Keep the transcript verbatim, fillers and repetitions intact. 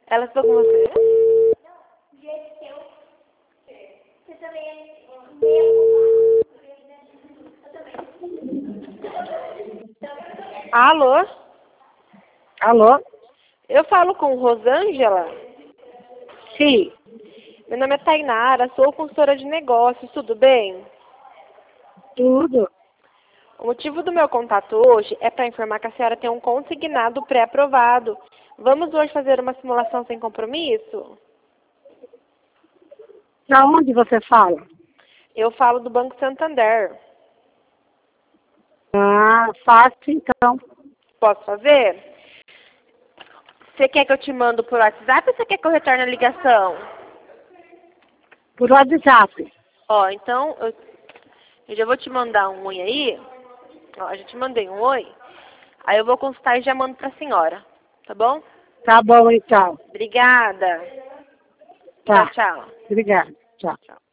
Ela falou com você? Alô? Alô? Eu falo com Rosângela? Sim, Meu nome é Tainara, sou consultora de negócios, tudo bem? tudo. O motivo do meu contato hoje é para informar que a senhora tem um consignado pré-aprovado. Vamos hoje fazer uma simulação sem compromisso? Da onde você fala? Eu falo do Banco Santander. Ah, fácil então. Posso fazer? Você quer que eu te mando por WhatsApp ou você quer que eu retorne a ligação? Por WhatsApp. Ó, então, eu, eu já vou te mandar um oi aí. Ó, já te mandei um oi. Aí eu vou consultar e já mando pra senhora. Tá bom? Tá bom então. Obrigada. Tá. Tchau, tchau. Obrigada. Tchau. Tchau.